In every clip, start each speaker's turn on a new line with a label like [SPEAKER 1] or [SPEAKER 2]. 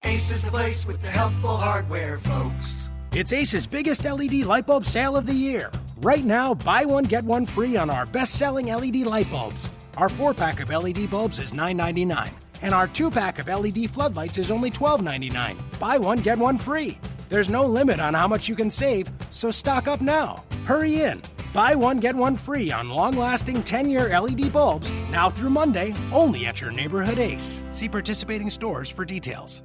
[SPEAKER 1] Ace is the place with the helpful hardware, folks.
[SPEAKER 2] It's Ace's biggest LED light bulb sale of the year. Right now, buy one, get one free on our best-selling LED light bulbs. Our 4-pack of LED bulbs is $9.99, and our 2-pack of LED floodlights is only $12.99. Buy one, get one free. There's no limit on how much you can save, so stock up now. Hurry in. Buy one, get one free on long-lasting 10-year LED bulbs now through Monday, only at your neighborhood Ace. See participating stores for details.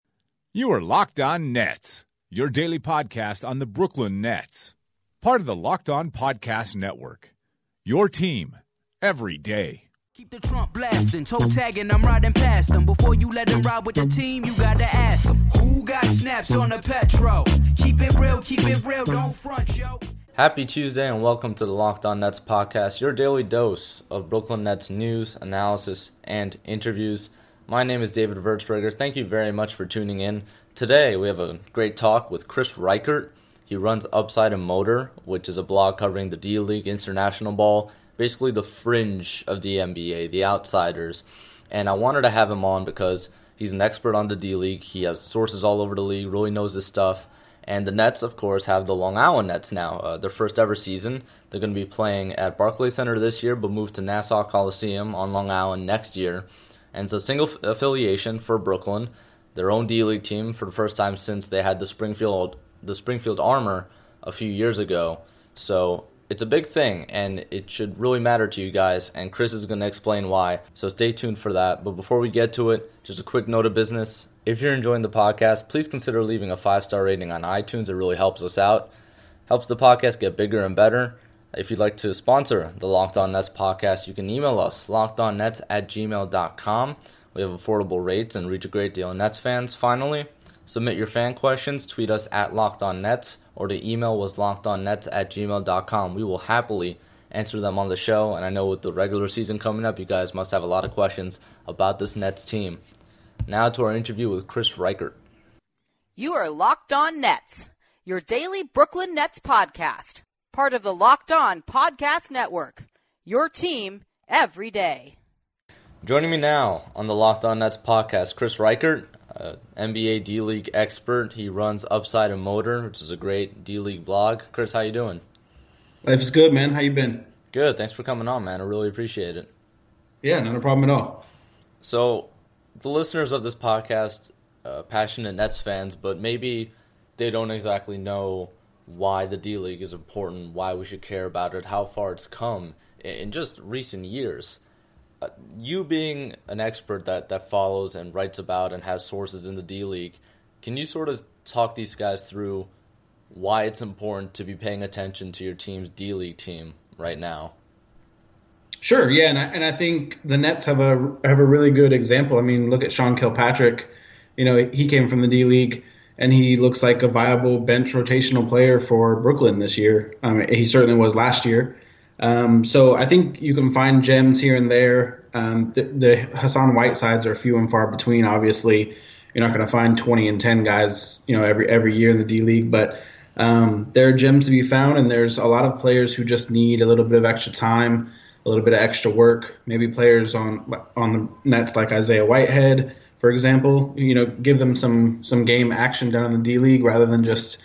[SPEAKER 3] You are Locked On Nets, your daily podcast on the Brooklyn Nets. Part of the Locked On Podcast Network. Your team every day.
[SPEAKER 4] Keep the trunk blasting, toe tagging, I'm riding past them. Before you let them ride with the team, you gotta ask them, who got snaps on the Petro? Keep it real, don't front, yo.
[SPEAKER 5] Happy Tuesday and welcome to the Locked On Nets podcast, your daily dose of Brooklyn Nets news, analysis, and interviews. My name is David Vertsberger. Thank you very much for tuning in. Today we have a great talk with Chris Reichert. He runs Upside and Motor, which is a blog covering the D-League, international ball, basically the fringe of the NBA, the outsiders. And I wanted to have him on because he's an expert on the D-League. He has sources all over the league, really knows his stuff. And the Nets, of course, have the Long Island Nets now, their first ever season. They're going to be playing at Barclays Center this year, but move to Nassau Coliseum on Long Island next year. And it's a single affiliation for Brooklyn, their own D-League team for the first time since they had the Springfield Armor a few years ago. So it's a big thing, and it should really matter to you guys, and Chris is going to explain why. So stay tuned for that. But before we get to it, just a quick note of business. If you're enjoying the podcast, please consider leaving a 5-star rating on iTunes. It really helps us out. Helps the podcast get bigger and better. If you'd like to sponsor the Locked On Nets podcast, you can email us, lockedonnets@gmail.com. We have affordable rates and reach a great deal of Nets fans. Finally, submit your fan questions. Tweet us at LockedOnNets, or the email was lockedonnets@gmail.com. We will happily answer them on the show, and I know with the regular season coming up, you guys must have a lot of questions about this Nets team. Now to our interview with Chris Reichert.
[SPEAKER 6] You are Locked On Nets, your daily Brooklyn Nets podcast. Part of the Locked On Podcast Network, your team every day.
[SPEAKER 5] Joining me now on the Locked On Nets podcast, Chris Reichert, NBA D-League expert. He runs Upside and Motor, which is a great D-League blog. Chris, how you doing?
[SPEAKER 7] Life's good, man. How you been?
[SPEAKER 5] Good. Thanks for coming on, man. I really appreciate it.
[SPEAKER 7] Yeah, not a problem at all.
[SPEAKER 5] So, the listeners of this podcast, passionate Nets fans, but maybe they don't exactly know why the D-League is important, why we should care about it, how far it's come in just recent years. You being an expert that follows and writes about and has sources in the D-League, can you sort of talk these guys through why it's important to be paying attention to your team's D-League team right now?
[SPEAKER 7] Sure, yeah, and I think the Nets have a really good example. I mean, look at Sean Kilpatrick. You know, he came from the D-League, and he looks like a viable bench rotational player for Brooklyn this year. He certainly was last year. So I think you can find gems here and there. The Hassan Whitesides are few and far between. Obviously, you're not going to find 20 and 10 guys, you know, every year in the D-League, but there are gems to be found, and there's a lot of players who just need a little bit of extra time, a little bit of extra work. Maybe players on the Nets like Isaiah Whitehead, for example, you know, give them some game action down in the D-League rather than just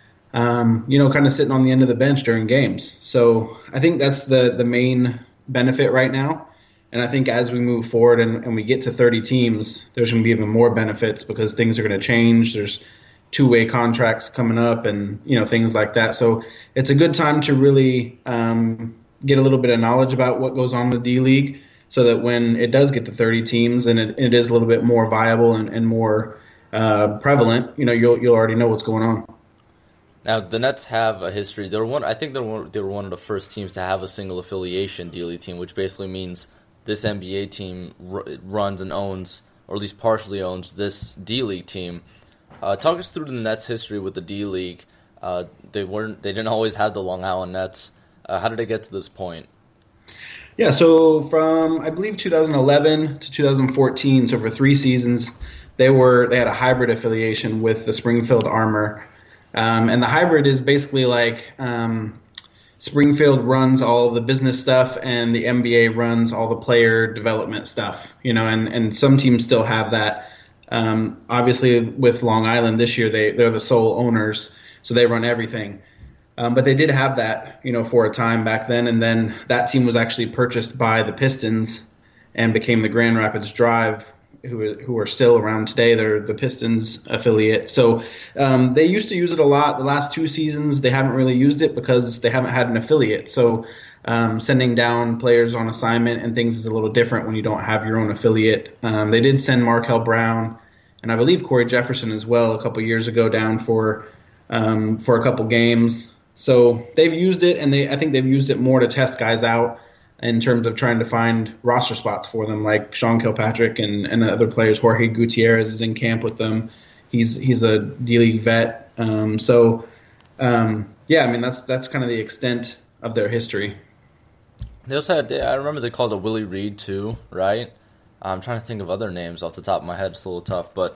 [SPEAKER 7] kind of sitting on the end of the bench during games. So I think that's the main benefit right now. And I think as we move forward and we get to 30 teams, there's going to be even more benefits because things are going to change. There's two-way contracts coming up and, you know, things like that. So it's a good time to really get a little bit of knowledge about what goes on in the D-League so that when it does get to 30 teams and it is a little bit more viable and more prevalent, you know, you'll already know what's going on.
[SPEAKER 5] Now, the Nets have a history. They were one of the first teams to have a single affiliation D-League team, which basically means this NBA team runs and owns, or at least partially owns, this D-League team. Talk us through the Nets' history with the D-League. They didn't always have the Long Island Nets. How did they get to this point?
[SPEAKER 7] Yeah, so from, I believe, 2011 to 2014, so for 3 seasons, they had a hybrid affiliation with the Springfield Armor. And the hybrid is basically like Springfield runs all the business stuff and the NBA runs all the player development stuff, you know, and some teams still have that. Obviously, with Long Island this year, they're the sole owners, so they run everything. But they did have that, for a time back then, and then that team was actually purchased by the Pistons and became the Grand Rapids Drive, who are still around today. They're the Pistons affiliate. So they used to use it a lot. The last 2 seasons, they haven't really used it because they haven't had an affiliate. So sending down players on assignment and things is a little different when you don't have your own affiliate. They did send Markel Brown and I believe Corey Jefferson as well a couple years ago down for a couple games. So they've used it, and I think they've used it more to test guys out in terms of trying to find roster spots for them, like Sean Kilpatrick and other players. Jorge Gutierrez is in camp with them. He's a D-League vet. Yeah, I mean, that's kind of the extent of their history.
[SPEAKER 5] They also had, I remember they called it Willie Reed too, right? I'm trying to think of other names off the top of my head. It's a little tough, but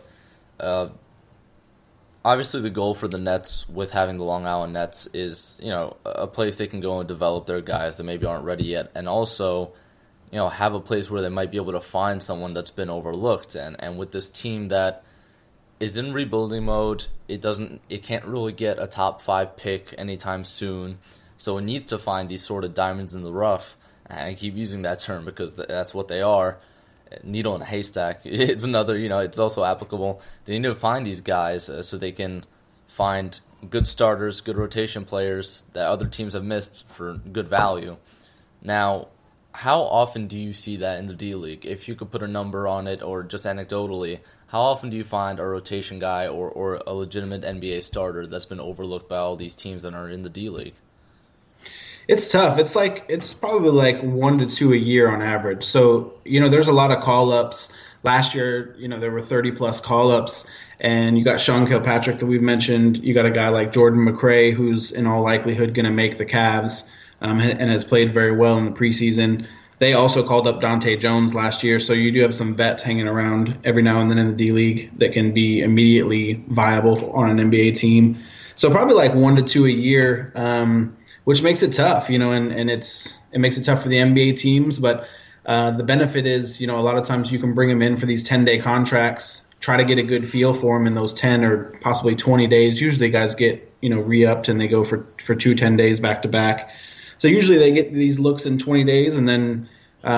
[SPEAKER 5] obviously the goal for the Nets with having the Long Island Nets is, a place they can go and develop their guys that maybe aren't ready yet, and also, have a place where they might be able to find someone that's been overlooked. And with this team that is in rebuilding mode, it can't really get a top 5 pick anytime soon. So it needs to find these sort of diamonds in the rough, and I keep using that term because that's what they are. Needle in a haystack. It's another, it's also applicable. They need to find these guys so they can find good starters, good rotation players that other teams have missed for good value. Now, how often do you see that in the D-League? If you could put a number on it or just anecdotally, how often do you find a rotation guy or a legitimate NBA starter that's been overlooked by all these teams that are in the D-League?
[SPEAKER 7] It's tough. It's probably like 1 to 2 a year on average. So, there's a lot of call-ups. Last year, there were 30-plus call-ups, and you got Sean Kilpatrick that we've mentioned. You got a guy like Jordan McRae, who's in all likelihood going to make the Cavs and has played very well in the preseason. They also called up Dante Jones last year, so you do have some vets hanging around every now and then in the D-League that can be immediately viable on an NBA team. So probably like 1 to 2 a year, which makes it tough, and it makes it tough for the NBA teams. But the benefit is, a lot of times you can bring them in for these 10-day contracts, try to get a good feel for them in those 10 or possibly 20 days. Usually guys get, re-upped and they go for 2 10 days back to back. So usually they get these looks in 20 days and then,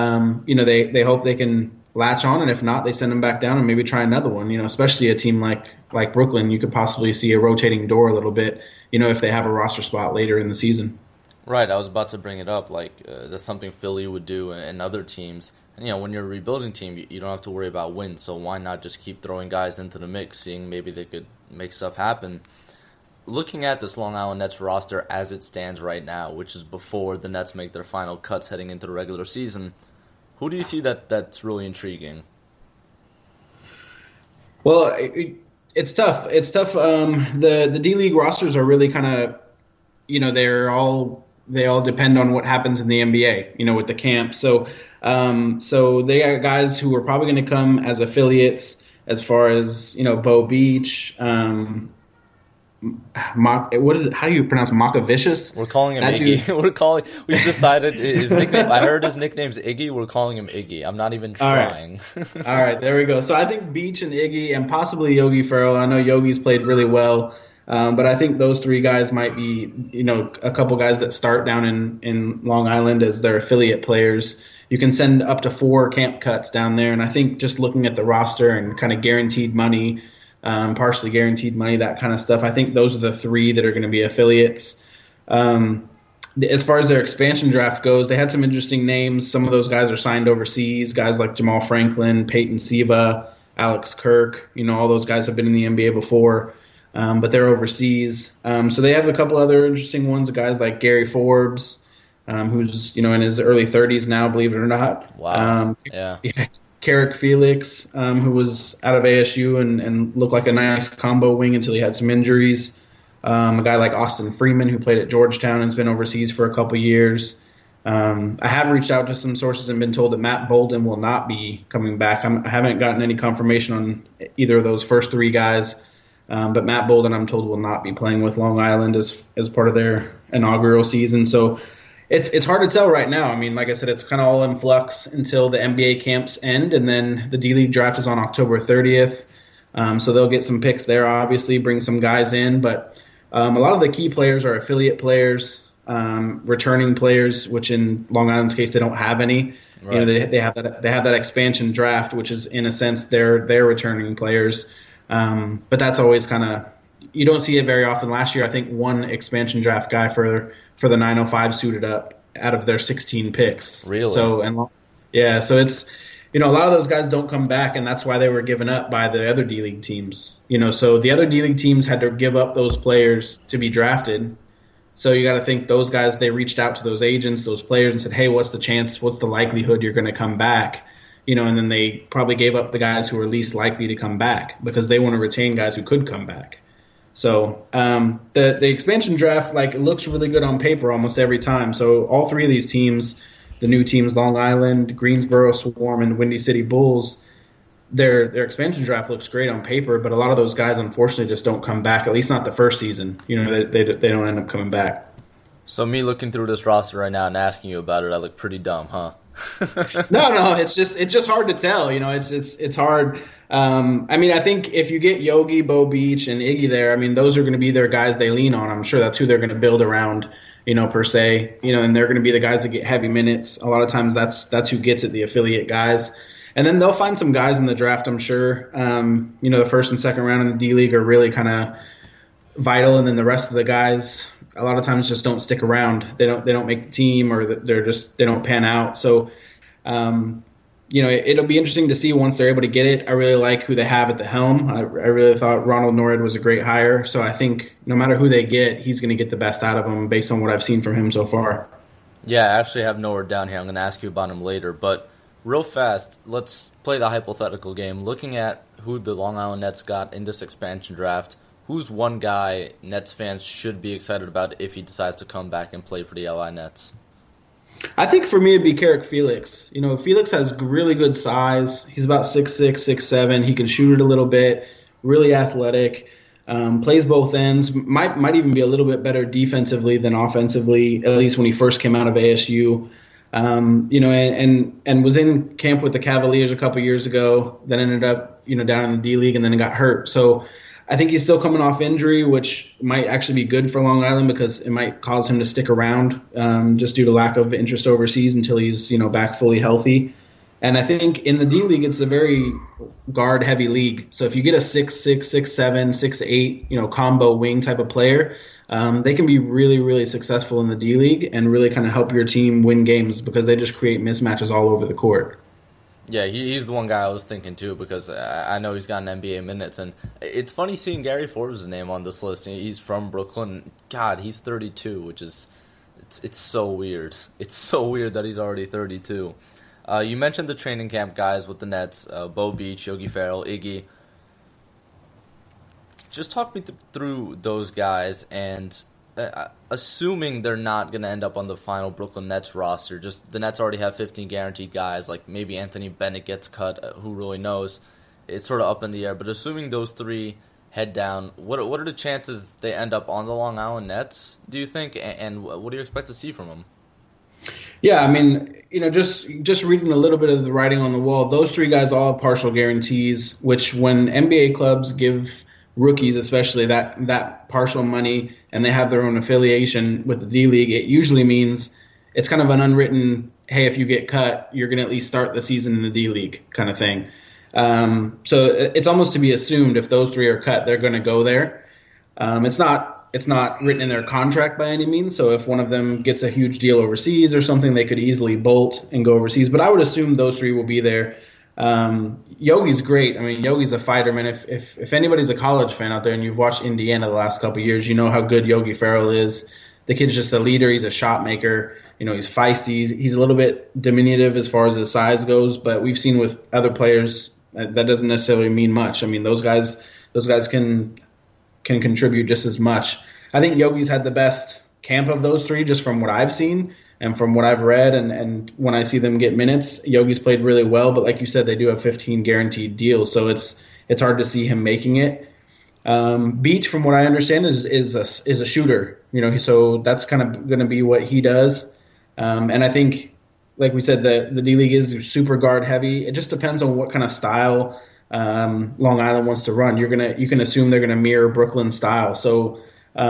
[SPEAKER 7] they hope they can latch on. And if not, they send them back down and maybe try another one, especially a team like Brooklyn. You could possibly see a rotating door a little bit, if they have a roster spot later in the season.
[SPEAKER 5] Right, I was about to bring it up. That's something Philly would do and other teams. And, when you're a rebuilding team, you don't have to worry about wins. So why not just keep throwing guys into the mix, seeing maybe they could make stuff happen. Looking at this Long Island Nets roster as it stands right now, which is before the Nets make their final cuts heading into the regular season, who do you see that's really intriguing?
[SPEAKER 7] Well, it's tough. It's tough. The D-League rosters are really kind of, they all depend on what happens in the NBA, with the camp. So they are guys who are probably going to come as affiliates, as far as, Bo Beach, how do you pronounce Makavicius?
[SPEAKER 5] We're calling him Iggy. We've decided his nickname. I heard his nickname's Iggy. We're calling him Iggy. I'm not even trying.
[SPEAKER 7] All right, there we go. So I think Beach and Iggy and possibly Yogi Ferrell. I know Yogi's played really well. But I think those 3 guys might be, a couple guys that start down in Long Island as their affiliate players. You can send up to 4 camp cuts down there. And I think just looking at the roster and kind of guaranteed money, partially guaranteed money, that kind of stuff, I think those are the 3 that are going to be affiliates. As far as their expansion draft goes, they had some interesting names. Some of those guys are signed overseas, guys like Jamal Franklin, Peyton Siva, Alex Kirk. All those guys have been in the NBA before. But they're overseas. So they have a couple other interesting ones, guys like Gary Forbes, who's, in his early 30s now, believe it or not.
[SPEAKER 5] Wow. Yeah.
[SPEAKER 7] Carrick Felix, who was out of ASU and looked like a nice combo wing until he had some injuries. A guy like Austin Freeman, who played at Georgetown and has been overseas for a couple years. I have reached out to some sources and been told that Matt Bolden will not be coming back. I haven't gotten any confirmation on either of those first 3 guys. But Matt Bolden, I'm told, will not be playing with Long Island as part of their inaugural season. So it's hard to tell right now. I mean, like I said, it's kind of all in flux until the NBA camps end, and then the D-League draft is on October 30th. So they'll get some picks there, obviously, bring some guys in. But a lot of the key players are affiliate players, returning players, which in Long Island's case, they don't have any. Right. They have that expansion draft, which is in a sense they're returning players. But that's always kind of, you don't see it very often. Last year, I think one expansion draft guy for the 905 suited up out of their 16 picks.
[SPEAKER 5] Really?
[SPEAKER 7] So it's, a lot of those guys don't come back, and that's why they were given up by the other D-League teams. So the other D-League teams had to give up those players to be drafted. So you got to think those guys, they reached out to those agents, those players, and said, hey, what's the chance, what's the likelihood you're going to come back? And then they probably gave up the guys who were least likely to come back because they want to retain guys who could come back. So the expansion draft, it looks really good on paper almost every time. So all three of these teams, the new teams, Long Island, Greensboro Swarm, and Windy City Bulls, their expansion draft looks great on paper, but a lot of those guys, unfortunately, just don't come back, at least not the first season. They don't end up coming back.
[SPEAKER 5] So me looking through this roster right now and asking you about it, I look pretty dumb, huh?
[SPEAKER 7] No, it's just hard to tell. It's hard. I think if you get Yogi, Bo Beach, and Iggy there, those are going to be their guys they lean on. I'm sure that's who they're going to build around, per se. And they're going to be the guys that get heavy minutes. A lot of times that's who gets it, the affiliate guys. And then they'll find some guys in the draft, I'm sure. The first and second round in the D-League are really kind of vital, and then the rest of the guys a lot of times just don't stick around. They don't make the team, or they don't pan out. So, it'll be interesting to see once they're able to get it. I really like who they have at the helm. I really thought Ronald Norred was a great hire. So I think no matter who they get, he's going to get the best out of them based on what I've seen from him so far.
[SPEAKER 5] Yeah, I actually have Norred down here. I'm going to ask you about him later, but real fast, let's play the hypothetical game. Looking at who the Long Island Nets got in this expansion draft, who's one guy Nets fans should be excited about if he decides to come back and play for the LI Nets?
[SPEAKER 7] I think for me it'd be Carrick Felix. Felix has really good size. He's about 6'6", 6'7". He can shoot it a little bit, really athletic, plays both ends, might even be a little bit better defensively than offensively, at least when he first came out of ASU. And was in camp with the Cavaliers a couple years ago, then ended up, down in the D-League and then got hurt. So I think he's still coming off injury, which might actually be good for Long Island because it might cause him to stick around just due to lack of interest overseas until he's, back fully healthy. And I think in the D-League, it's a very guard-heavy league. So if you get a 6'6", 6'7", 6'8", combo wing type of player, they can be really, really successful in the D-League and really kind of help your team win games because they just create mismatches all over the court.
[SPEAKER 5] Yeah, he's the one guy I was thinking too because I know he's got an NBA minutes, and it's funny seeing Gary Forbes' name on this list. He's from Brooklyn. God, he's 32, which is it's so weird. It's so weird that he's already 32. You mentioned the training camp guys with the Nets, Bo Beach, Yogi Ferrell, Iggy. Just talk me through those guys, and assuming they're not going to end up on the final Brooklyn Nets roster, just the Nets already have 15 guaranteed guys, like maybe Anthony Bennett gets cut, who really knows? It's sort of up in the air, but assuming those three head down, what are the chances they end up on the Long Island Nets, do you think, and what do you expect to see from them?
[SPEAKER 7] Yeah, just reading a little bit of the writing on the wall, those three guys all have partial guarantees, which when NBA clubs give rookies especially that partial money and they have their own affiliation with the D-League, it usually means it's kind of an unwritten, hey, if you get cut, you're going to at least start the season in the D-League kind of thing. So it's almost to be assumed if those three are cut, they're going to go there. It's not written in their contract by any means, so if one of them gets a huge deal overseas or something, they could easily bolt and go overseas. But I would assume those three will be there. Yogi's great. Yogi's a fighter, man. If anybody's a college fan out there and you've watched Indiana the last couple of years, you know how good Yogi Ferrell is. The kid's just a leader. He's a shot maker. He's feisty. He's a little bit diminutive as far as his size goes, but we've seen with other players that doesn't necessarily mean much. Those guys can contribute just as much. I think Yogi's had the best camp of those three just from what I've seen. And from what I've read and when I see them get minutes, Yogi's played really well. But like you said, they do have 15 guaranteed deals, so it's hard to see him making it. Beach, from what I understand, is a shooter. So that's kind of going to be what he does. And I think, like we said, the D-League is super guard heavy. It just depends on what kind of style Long Island wants to run. You can assume they're gonna mirror Brooklyn's style. So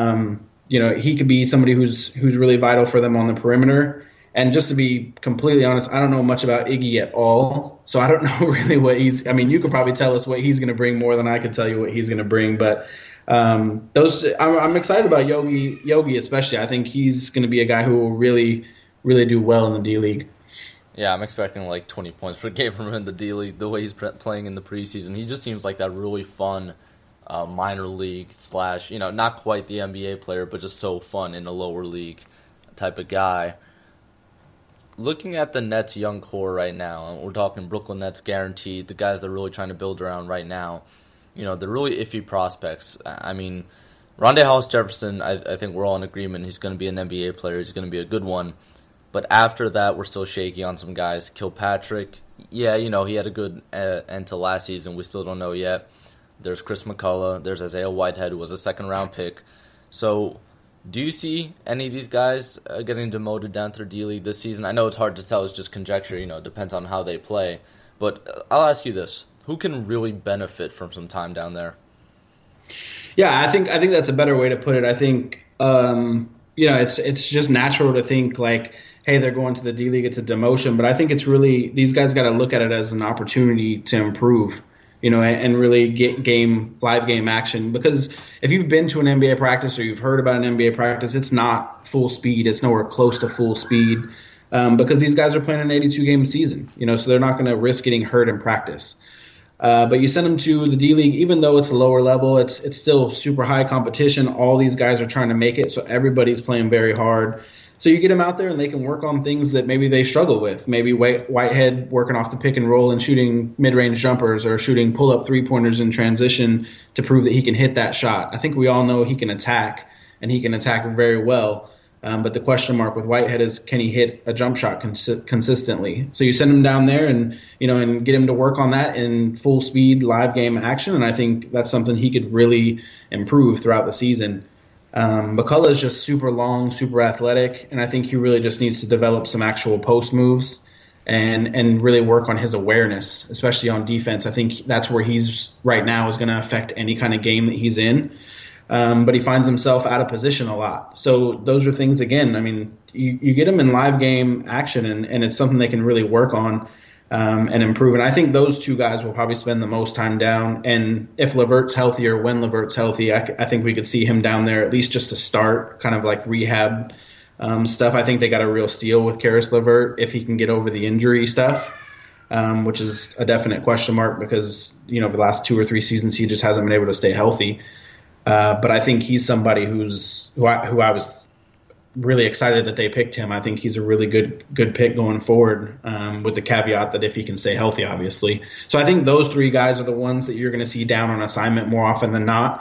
[SPEAKER 7] he could be somebody who's really vital for them on the perimeter. And just to be completely honest, I don't know much about Iggy at all, so I don't know really what he's. I mean, you could probably tell us what he's going to bring more than I could tell you what he's going to bring. But I'm excited about Yogi especially. I think he's going to be a guy who will really, really do well in the D League.
[SPEAKER 5] Yeah, I'm expecting like 20 points per game from him in the D League. The way he's playing in the preseason, he just seems like that really fun minor league / not quite the NBA player, but just so fun in a lower league type of guy. Looking at the Nets' young core right now, and we're talking Brooklyn Nets guaranteed, the guys they're really trying to build around right now, they're really iffy prospects. I mean, Rondae Hollis-Jefferson, I think we're all in agreement he's going to be an NBA player. He's going to be a good one. But after that, we're still shaky on some guys. Kilpatrick, he had a good end to last season. We still don't know yet. There's Chris McCullough. There's Isaiah Whitehead, who was a second-round pick. So do you see any of these guys getting demoted down to the D-League this season? I know it's hard to tell. It's just conjecture. It depends on how they play. But I'll ask you this. Who can really benefit from some time down there?
[SPEAKER 7] Yeah, I think that's a better way to put it. I think, it's just natural to think like, hey, they're going to the D-League. It's a demotion. But I think it's really – these guys got to look at it as an opportunity to improve. And really get live game action. Because if you've been to an NBA practice or you've heard about an NBA practice, it's not full speed. It's nowhere close to full speed because these guys are playing an 82-game season, so they're not going to risk getting hurt in practice. But you send them to the D-League, even though it's a lower level, it's still super high competition. All these guys are trying to make it, so everybody's playing very hard. So you get them out there and they can work on things that maybe they struggle with. Maybe Whitehead working off the pick and roll and shooting mid-range jumpers or shooting pull-up three-pointers in transition to prove that he can hit that shot. I think we all know he can attack, and he can attack very well. But the question mark with Whitehead is, can he hit a jump shot consistently? So you send him down there and get him to work on that in full speed live game action, and I think that's something he could really improve throughout the season. McCullough is just super long, super athletic, and I think he really just needs to develop some actual post moves and really work on his awareness, especially on defense. I think that's where he's right now is going to affect any kind of game that he's in. But he finds himself out of position a lot. So those are things, again, I mean, you get him in live game action, and it's something they can really work on and improve. And I think those two guys will probably spend the most time down. And if LeVert's healthy or when LeVert's healthy, I think we could see him down there at least just to start kind of like rehab stuff. I think they got a real steal with Karis LeVert if he can get over the injury stuff, which is a definite question mark because, the last 2 or 3 seasons he just hasn't been able to stay healthy. But I think he's somebody who I was really excited that they picked him. I think he's a really good pick going forward, with the caveat that if he can stay healthy, obviously. So I think those 3 guys are the ones that you're going to see down on assignment more often than not.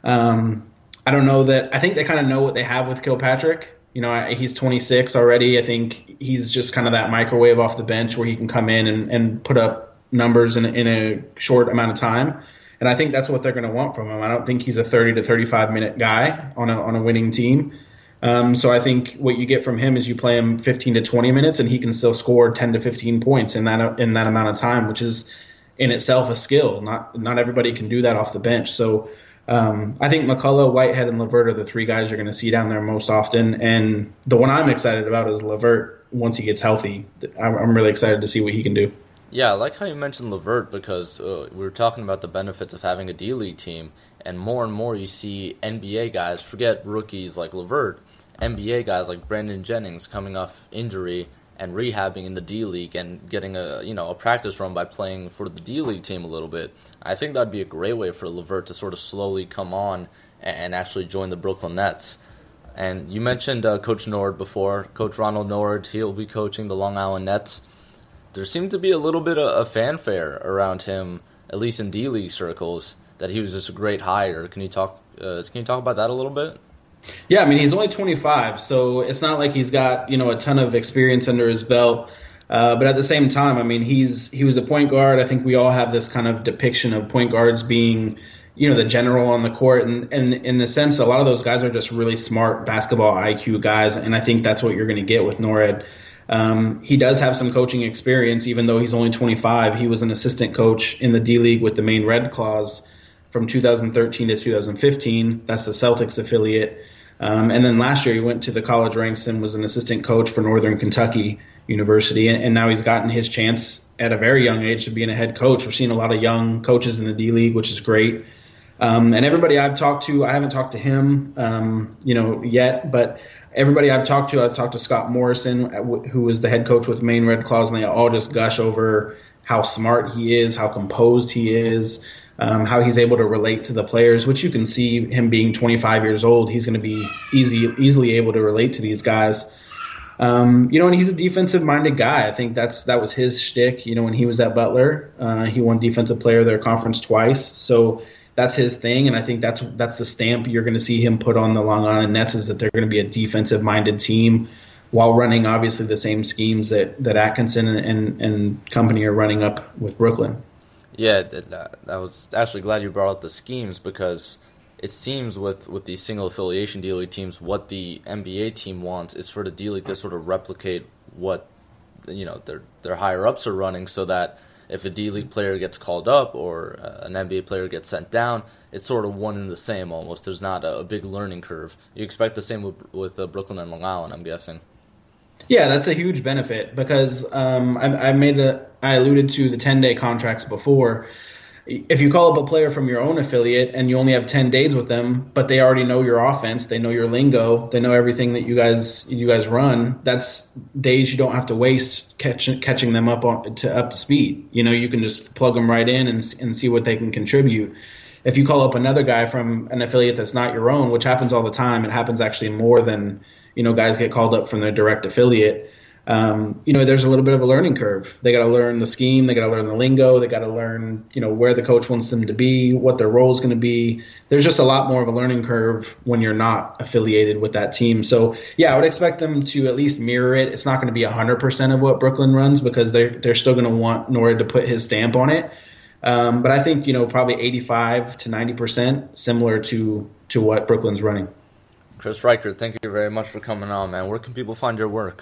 [SPEAKER 7] I don't know that. I think they kind of know what they have with Kilpatrick. He's 26 already. I think he's just kind of that microwave off the bench where he can come in and put up numbers in a short amount of time. And I think that's what they're going to want from him. I don't think he's a 30 to 35 minute guy on a winning team. So I think what you get from him is you play him 15 to 20 minutes and he can still score 10 to 15 points in that amount of time, which is in itself a skill. Not everybody can do that off the bench. So I think McCullough, Whitehead, and LeVert are the 3 guys you're going to see down there most often. And the one I'm excited about is LeVert once he gets healthy. I'm really excited to see what he can do.
[SPEAKER 5] Yeah, I like how you mentioned LeVert because we were talking about the benefits of having a D-League team, and more you see NBA guys, forget rookies like LeVert, NBA guys like Brandon Jennings coming off injury and rehabbing in the D-League and getting a practice run by playing for the D-League team a little bit. I think that'd be a great way for LeVert to sort of slowly come on and actually join the Brooklyn Nets. And you mentioned Coach Nord before, Coach Ronald Nord. He'll be coaching the Long Island Nets. There seemed to be a little bit of fanfare around him, at least in D-League circles, that he was just a great hire. Can you talk about that a little bit?
[SPEAKER 7] Yeah, I mean, he's only 25, so it's not like he's got, a ton of experience under his belt. But at the same time, I mean, he was a point guard. I think we all have this kind of depiction of point guards being, the general on the court. And in a sense, a lot of those guys are just really smart basketball IQ guys, and I think that's what you're going to get with Norred. He does have some coaching experience, even though he's only 25. He was an assistant coach in the D-League with the Maine Red Claws from 2013 to 2015. That's the Celtics affiliate. And then last year he went to the college ranks and was an assistant coach for Northern Kentucky University. And now he's gotten his chance at a very young age to being a head coach. We're seeing a lot of young coaches in the D-League, which is great. And everybody I've talked to, I haven't talked to him, yet, but everybody I've talked to Scott Morrison, who was the head coach with Maine Red Claws, and they all just gush over how smart he is, how composed he is, how he's able to relate to the players, which you can see him being 25 years old. He's going to be easily able to relate to these guys. And he's a defensive-minded guy. I think that was his shtick. When he was at Butler, he won Defensive Player of their conference twice. So that's his thing, and I think that's the stamp you're going to see him put on the Long Island Nets, is that they're going to be a defensive-minded team while running obviously the same schemes that Atkinson and company are running up with Brooklyn. Yeah,
[SPEAKER 5] I was actually glad you brought up the schemes, because it seems with these single affiliation D-League teams, what the NBA team wants is for the D-League to sort of replicate what their higher ups are running, so that if a D-League player gets called up or an NBA player gets sent down, it's sort of one and the same almost. There's not a big learning curve. You expect the same with Brooklyn and Long Island, I'm guessing.
[SPEAKER 7] Yeah, that's a huge benefit, because I alluded to the 10-day contracts before. If you call up a player from your own affiliate and you only have 10 days with them, but they already know your offense, they know your lingo, they know everything that you guys run, that's days you don't have to waste catching them up to speed. You can just plug them right in and see what they can contribute. If you call up another guy from an affiliate that's not your own, which happens all the time, it happens actually more than guys get called up from their direct affiliate. There's a little bit of a learning curve. They got to learn the scheme. They got to learn the lingo. They got to learn, where the coach wants them to be, what their role is going to be. There's just a lot more of a learning curve when you're not affiliated with that team. So, yeah, I would expect them to at least mirror it. It's not going to be 100% of what Brooklyn runs, because they're still going to want Nord to put his stamp on it. But I think, probably 85 to 90% similar to what Brooklyn's running.
[SPEAKER 5] Chris Reichert, thank you very much for coming on, man. Where can people find your work?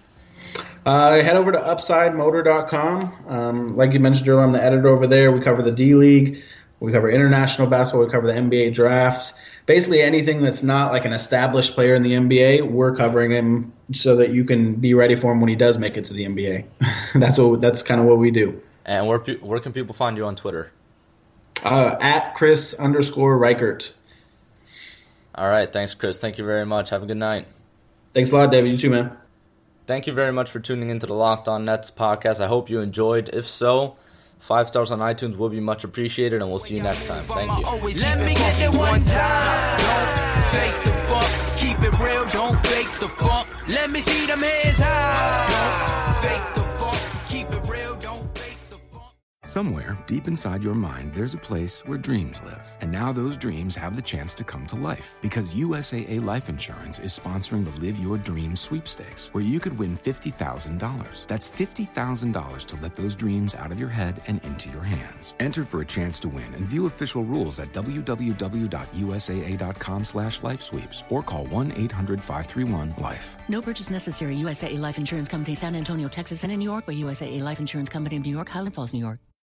[SPEAKER 7] Head over to UpsideMotor.com. Like you mentioned earlier, I'm the editor over there. We cover the D-League. We cover international basketball. We cover the NBA draft. Basically anything that's not like an established player in the NBA, we're covering him so that you can be ready for him when he does make it to the NBA. That's kind of what we do.
[SPEAKER 5] And where can people find you on Twitter?
[SPEAKER 7] At Chris_Reichert.
[SPEAKER 5] All right. Thanks, Chris. Thank you very much. Have a good night.
[SPEAKER 7] Thanks a lot, David. You too, man.
[SPEAKER 5] Thank you very much for tuning into the Locked On Nets podcast. I hope you enjoyed. If so, 5 stars on iTunes will be much appreciated, and we'll see you next time. Thank you.
[SPEAKER 4] Let me get it one time. Don't fake the funk. Keep it real. Don't fake the funk. Let me see them hands high. Don't fake the funk. Keep it real. Don't fake the funk.
[SPEAKER 8] Somewhere deep inside your mind, there's a place where dreams live. And now those dreams have the chance to come to life, because USAA Life Insurance is sponsoring the Live Your Dreams sweepstakes, where you could win $50,000. That's $50,000 to let those dreams out of your head and into your hands. Enter for a chance to win and view official rules at www.usaa.com/lifesweeps or call 1-800-531-LIFE.
[SPEAKER 9] No purchase necessary. USAA Life Insurance Company, San Antonio, Texas, and in New York by USAA Life Insurance Company of New York, Highland Falls, New York.